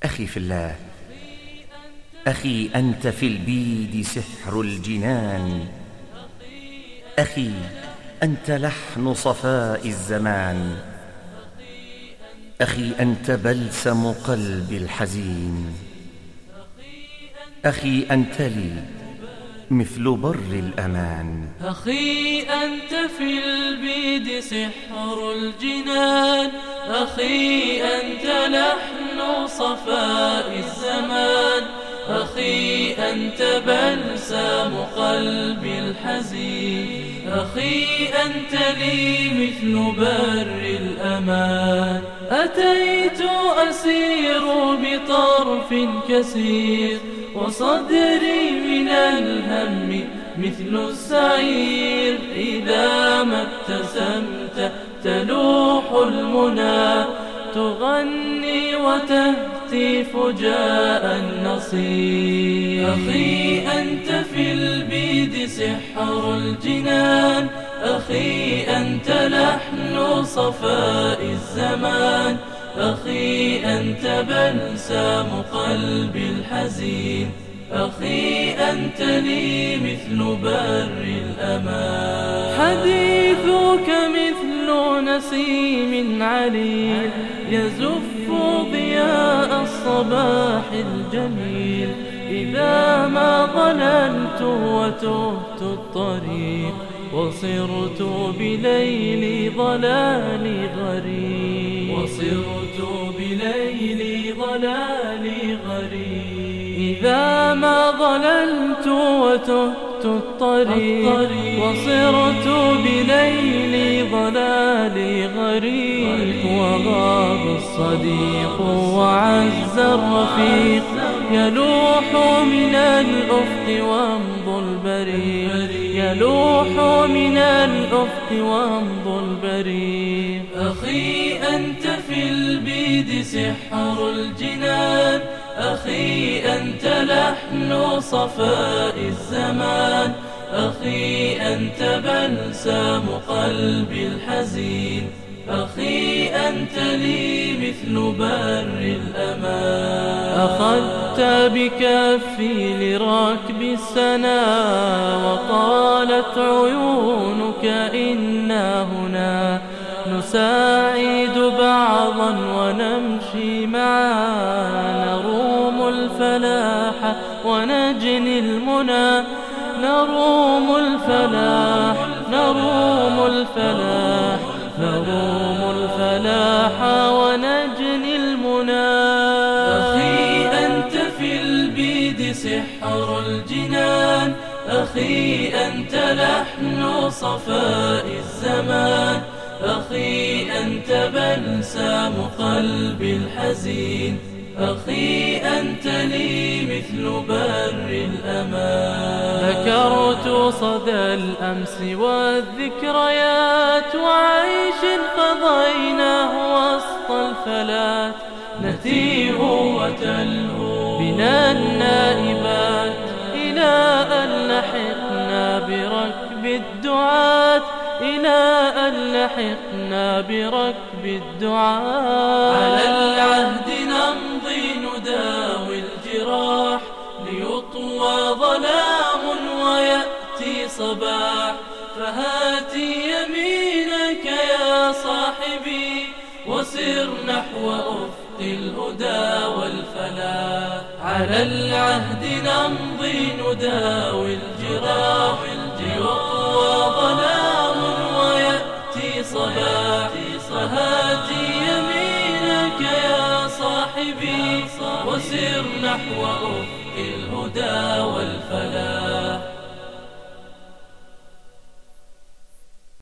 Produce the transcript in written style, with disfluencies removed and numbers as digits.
أخي في الله، أخي أنت في البيد سحر الجنان، أخي أنت لحن صفاء الزمان، أخي أنت بلسم قلبي الحزين، أخي أنت لي مثل بر الأمان. أخي أنت في البيد سحر الجنان، أخي أنت لحن صفاء الزمان، أخي أنت بلسم قلبي الحزين، أخي أنت لي مثل بر الأمان. أتيت أسير بطرف كسير، وصدري من الهم مثل السعير، إذا ما ابتسمت تلوح المنى، تغني وتهتف جاء النصير. أخي أنت في البيد سحر الجنان، أخي أنت لحن صفاء الزمان، أخي أنت بلسم قلبي الحزين، أخي أنت لي مثل بر الأمان. حديثك مثل نسيم عليل، يزف ضياء الصباح الجميل، إذا ما ضللت وتهت الطريق، وصرت بليل ضلالي غريب، وصرت بليل ضلالي غريب. إذا ما ضللت وتهت الطريق، وصرت بليل ضلالي غريب. وغاب الصديق وعز الرفيق، يلوح من الأفق وامضى البريق، يلوح من الأفق وامضى البريق. أخي أنت في البيد سحر الجنان، أخي أنت لحن صفاء الزمان، أخي أنت بلسم قلبي الحزين، أخي أنت لي مثل بر الأمان. أخذت بكفي لركب السنا، وقالت عيونك إنا هنا نساعد بعضا ونمشي معا، نروم الفلاح ونجني المنى، نروم الفلاح، نروم الفلاح، نروم الفلاح ونجني المنى. أخي أنت في البيد سحر الجنان، أخي أنت لحن صفاء الزمان، أخي أنت بلسم قلبي الحزين، أخي أنت لي مثل بر الأمان. ذكرت صدى الأمس والذكريات، وعيش قضيناه وسط الفلات، نتيه وتلهو بنا النائبات، إلى أن لحقنا بركب الدعاة، إلى أن لحقنا بركب الدعاة. على العهد نمضي نداوي الجراح، ليطوى ظلام ويأتي صباح، فهاتي يمينك يا صاحبي، وسر نحو أفق الهدى والفلاح. على العهد نمضي نداوي الجراح، ليطوى ظلام ويأتي صباح، فهاتي يمينك يا صاحبي، وسر نحو أفق الهدى والفلاح.